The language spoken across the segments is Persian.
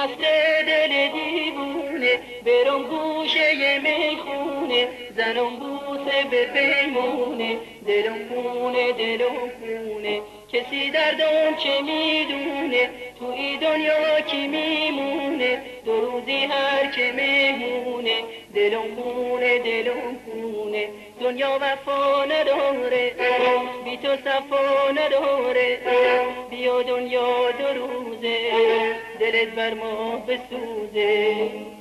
مست دل دیوونه برم گوشه میخونه زنم بوسه به پیمونه دلم خونه دلم خونه کسی دردم چه میدونه تو ای دنیا کی میمونه دو روزی هر که مهمونه دلم خونه دلم خونه دنیا وفا نداره بی تو صفا نداره بیا دنیا دو روزه دلت بر ما بسوزه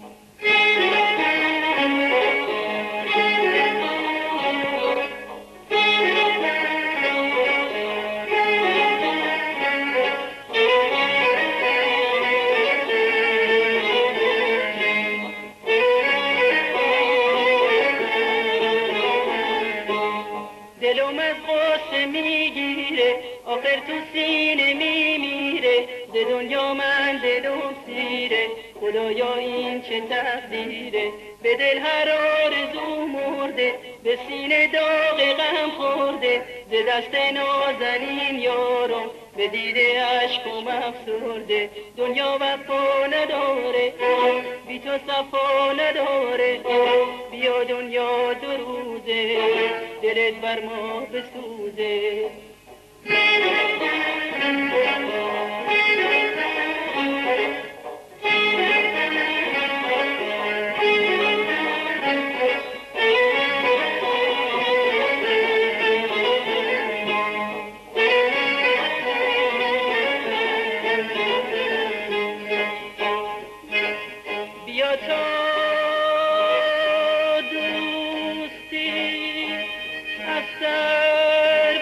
دلم از غصه میگیره آخر تو سینه میمیره ز دنیا من دلم سیره خدایا این چه تقدیره به دل هر آرزو مرده به سینه داغ غم خورده ز دست نازنین یارم به دیده عشقم افسرده دنیا وفا نداره بی تو صفا نداره بیا دنیا دو روزه دلت بر ما بسوزه بیا تا دوستی از سر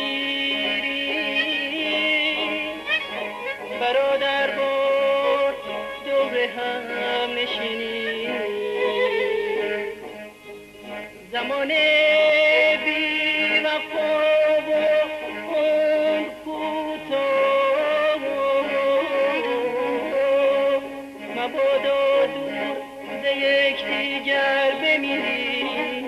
بگیریم برادر بار دور هم نشینیم زمان بی وفا و عمر کوتاه مبادا دور ز یکدیگر بمیریم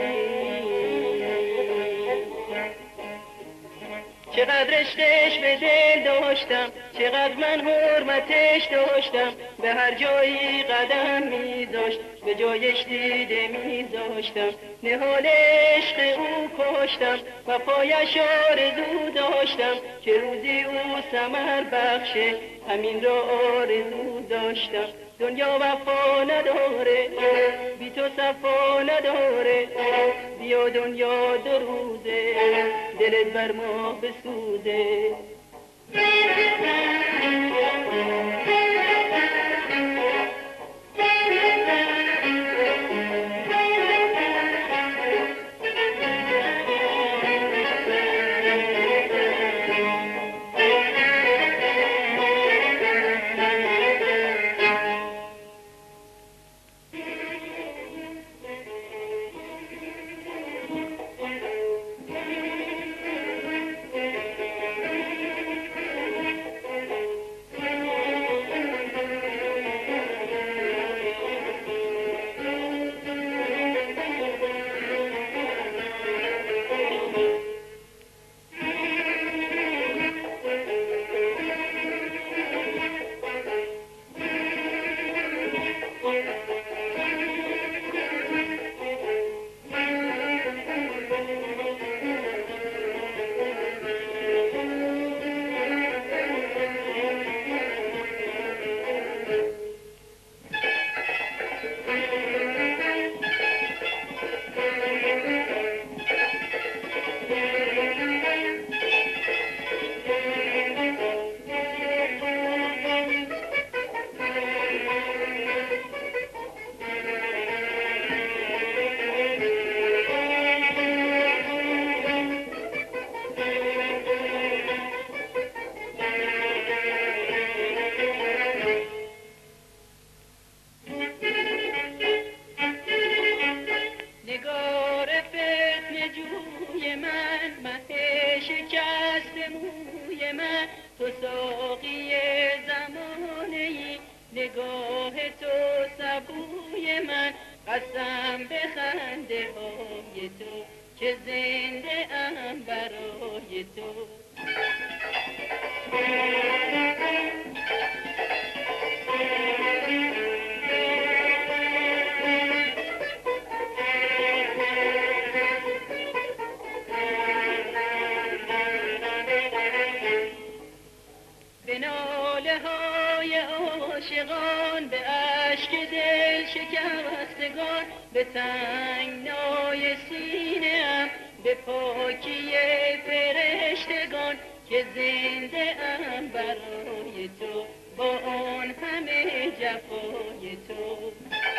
چقدر عشقش به دل داشتم چقدر من حرمتش داشتم به هر جایی قدم میذاشت به جایش دیده میذاشتم نهال عشق او کاشتم و پایش آرزو داشتم که روزی او ثمر بخشه همین را آرزو داشتم دنیا وفا نداره بی تو صفا نداره بیا دنیا دو روزه دلت بر ما بسوزه تو ساقی زمانه ای نگاه تو سبوی من قسم به خنده های تو که زنده ام برای تو عاشقان به اشک دل شکستگان، به تنگنای سینه‌ام، به پاکی فرشتگان که زنده ام برای تو، با آن همه جفای تو.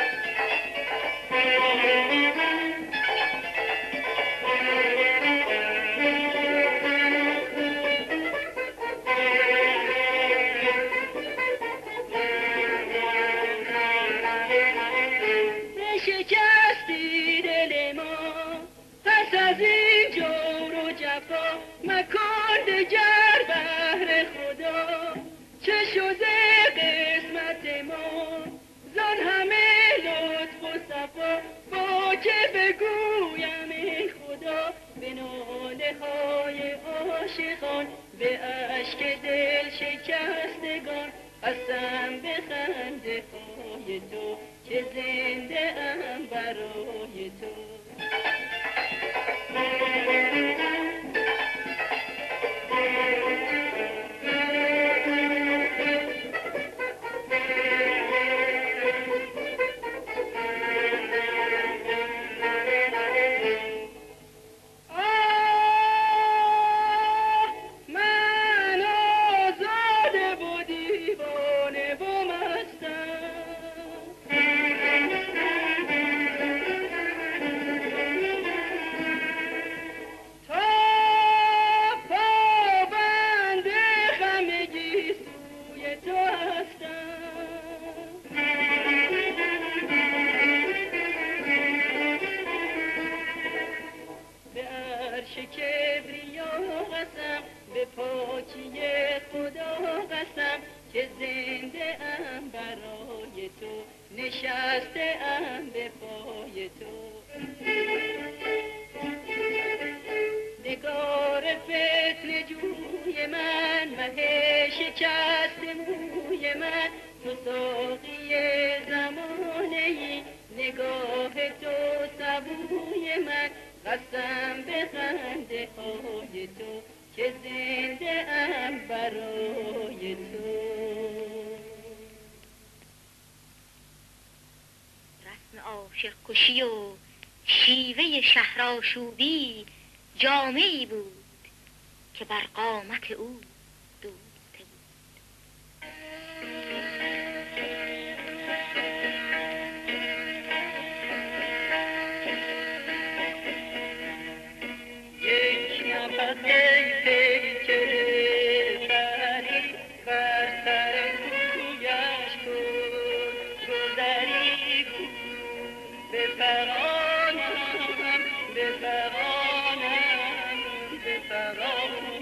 شکستی دل ما پس از این جور و جفا، مکن دگر بهر خدا چه شده قسمت ما، زان همه لطف و صفا با که بگویم ای خدا، به ناله های عاشقان، به اشک دل شکستگان، قسم به خنده های تو که زنده ام برای تو. به پاکی خدا قسم که زنده ام برای تو، نشسته ام به پای تو. نگار فتنه جوی من، مه شکست موی من، تو ساقی زمانه ای، نگاه تو سبوی من، قسم به خنده های تو که زنده ام برای تو. رسم عاشق کشی و شیوه شهرآشوبی جامه‌ای بود که بر قامت او دوخته بود. یک نفس پیکر سری بر سر کویش کن، گذری به فرانم، به فرانم، به فرانم.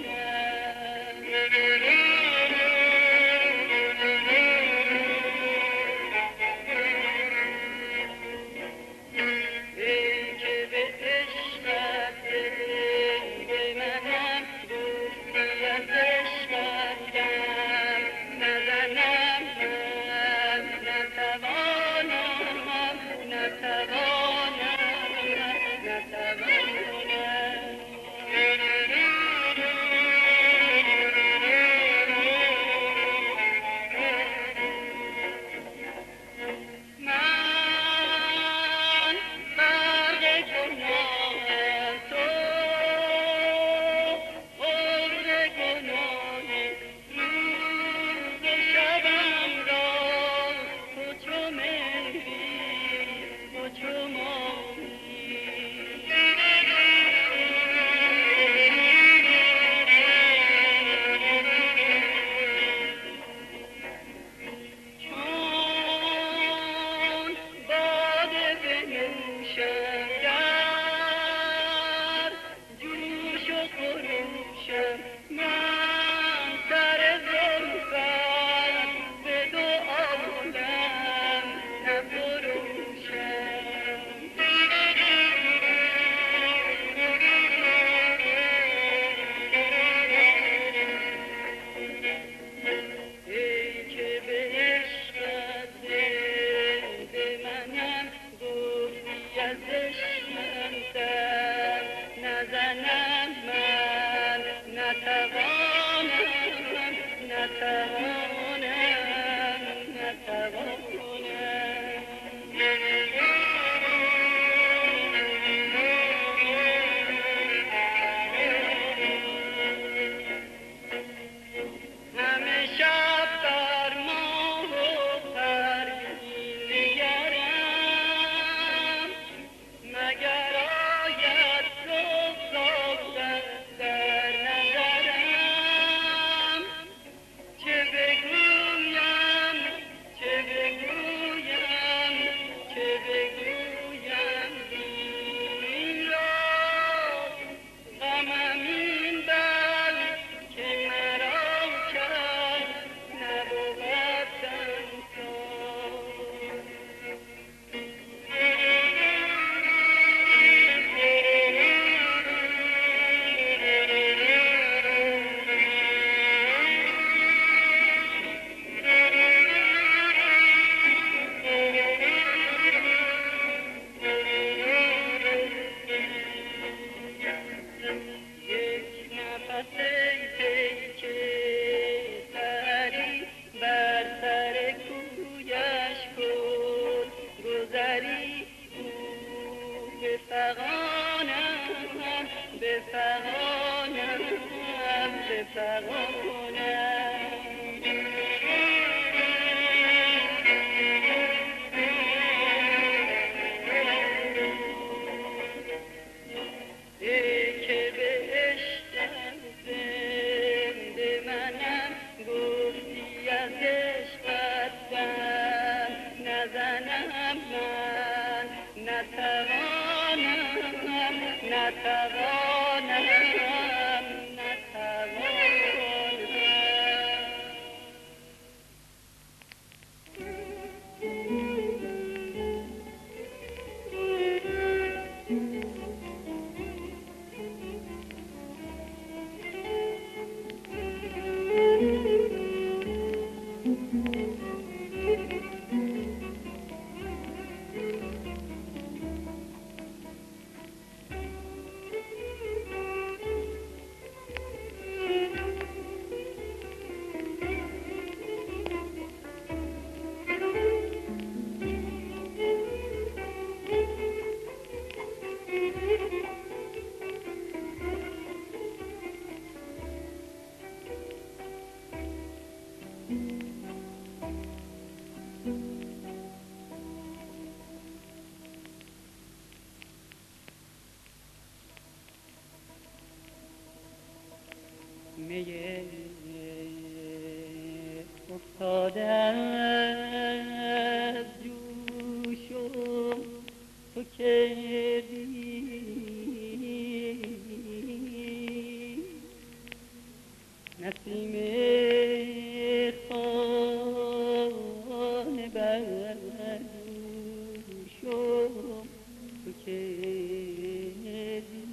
ای که به عشقت به منم گفتی از عشقت دم نزنم، من نتوانم، نتوانم، نتوانم. من غرق گناه تو، عمر گناه، روز و شبم را تو چو مهری، تو چو ماهی. چون باده بنوشم در جوش و خروشم، من سر زلفت به دو عالم نفروشم. ای که به عشقت زنده منم، گفتی از عشقم سر نزنم، من نتوانم. پس ای پیک سری بر سر کویش کن گذری او بفغانم بفغانم بفغانم می افتاده از جوشم تو کردی نسیم خانه بر دوشم تو کردی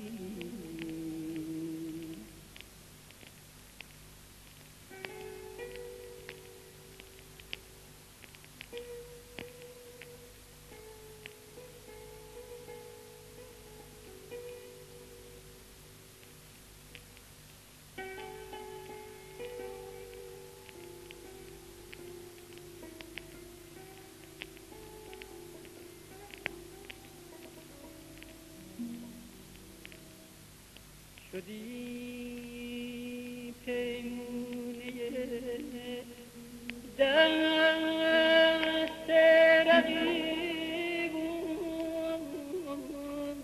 شدی پیمونه دست رقیبون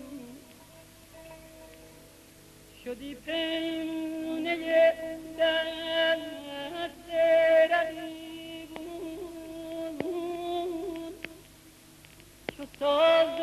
شدی پیمونه دست رقیبون چو ساز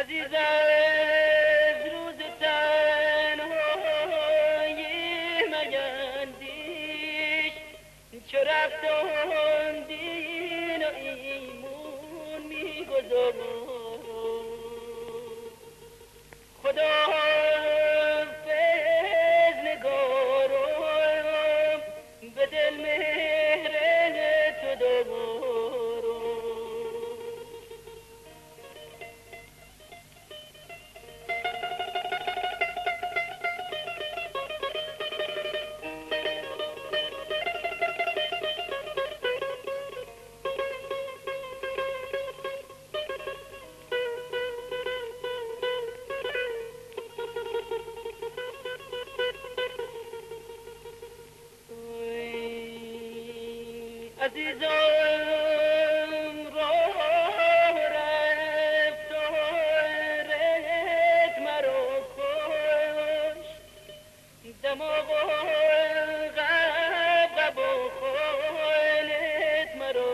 عزیز از روز تنهایی مگندیش چو رفتم دین و ایمون میگذارم خدا حافظ نگارم به دل مهر تو دارم عزیزم راه رفت و رهت مرا خوش دماغ و غب و خالت مرا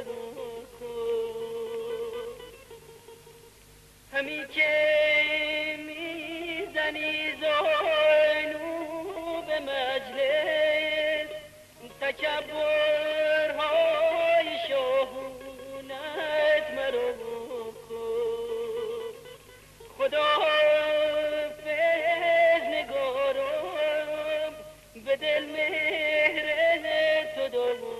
خوش همی که میزنی زانو به مجلس تکبرهای شاهونت مرا خود خدا حافظ نگارم به دل مهر تو دارم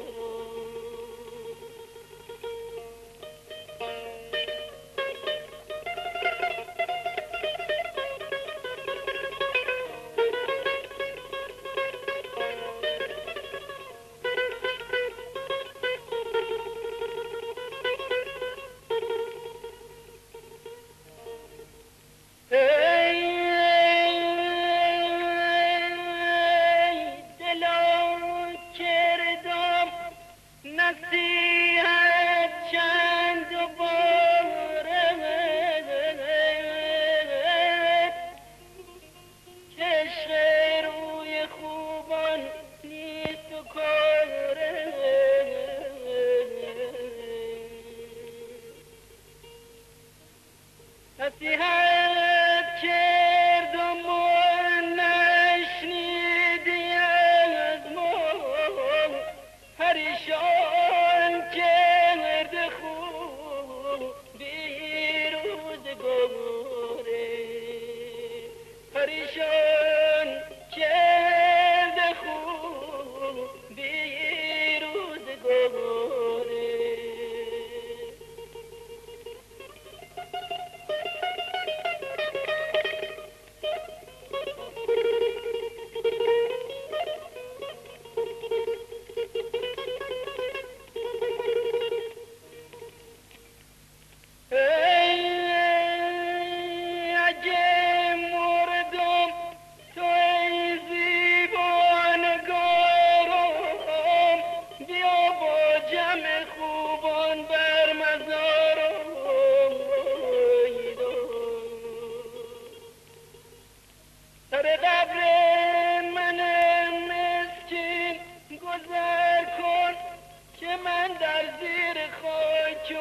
نصیحت چند و بارد که عشق روی خوبان نیست و کارد نصیحت کردم و نشنیدی از ما پریشان کرد خوبی روزگاره پریشان کرد خوبی روزگاره من در زیر خاک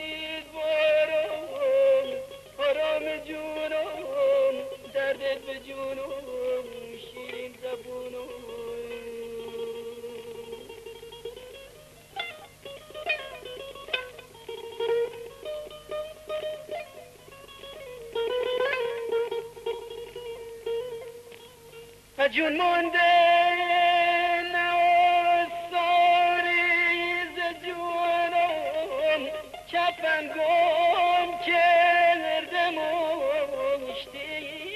امیدوارم آرام جونم دردت به جونم شیرین زبونم جون مونده چپم گم کرده مشتی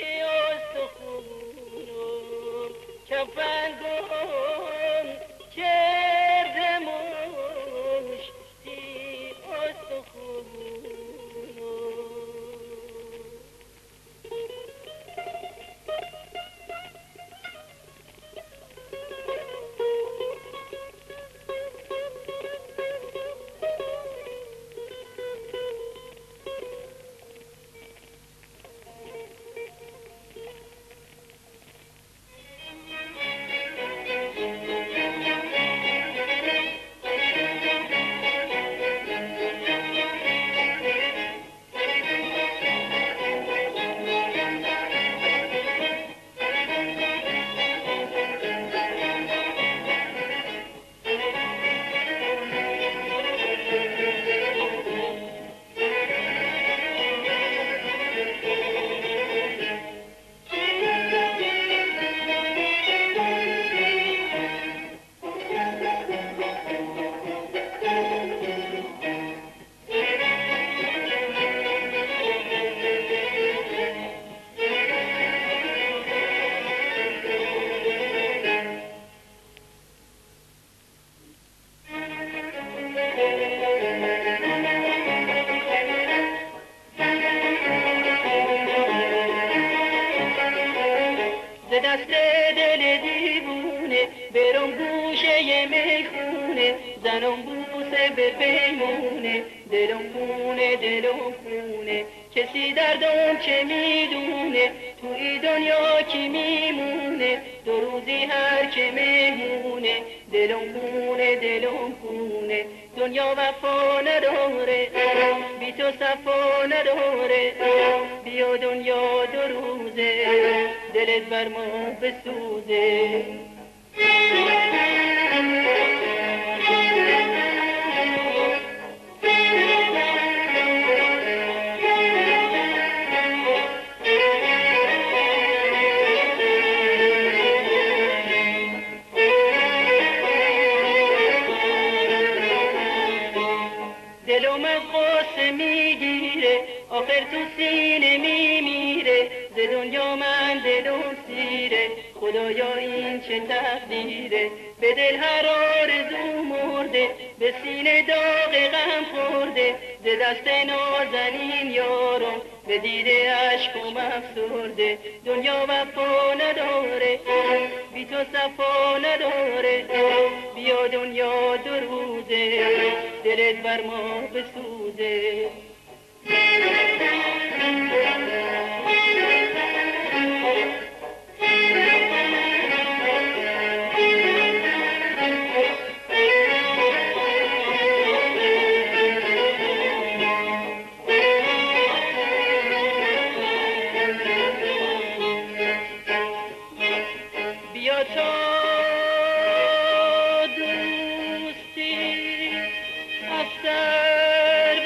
استخونم چپم گم کرده مشتی استخونم پیمونه، دلم خونه دلم خونه، کسی دردم چه میدونه، توی دنیا کی میمونه، دو روزی هر که مهمونه، دلم خونه دلم خونه، دنیا وفا نداره، بی تو صفا نداره، بیا دنیا دو روزه، دلت بر ما بسوزه. دلم از غصه میگیره، آخر تو سینه میمیره، ز دنیا من دلم سیره، خدایا این چه تقدیره، به دل هر آرزو مرده، به سینه داغ غم خورده، ز دست نازنین یارم به دیده عشقم افسرده، دنیا وفا نداره، بی تو صفا نداره، بیا دنیا دو روزه، دلت بر ما بسوزه. بیا تا دوستی از سر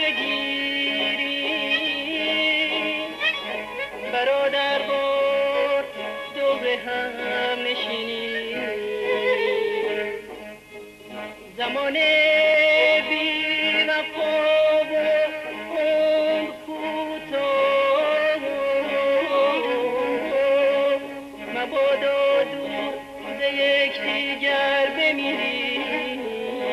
بگیریم، برادر بار دور هم نشینیم، زمان بی وفا و عمر کوتاه، مبادا دور ز یکدیگر بمیریم،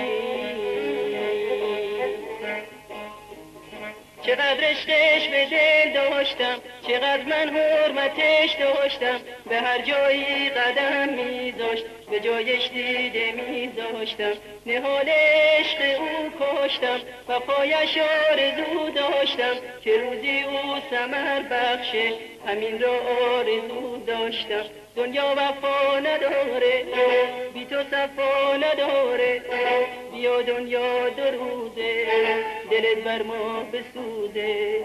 چقدر عشقش به دل داشتم، چقدر من حرمتش داشتم، به هر جایی قدم میذاشت به جایش دیده میذاشتم، نهال عشق او کاشتم و پایش آرزو داشتم، که روزی او ثمر بخشه همین را آرزو داشتم، دنیا وفا نداره، بی تو صفا نداره، بیا دنیا دو روزه، دلت بر ما بسوزه.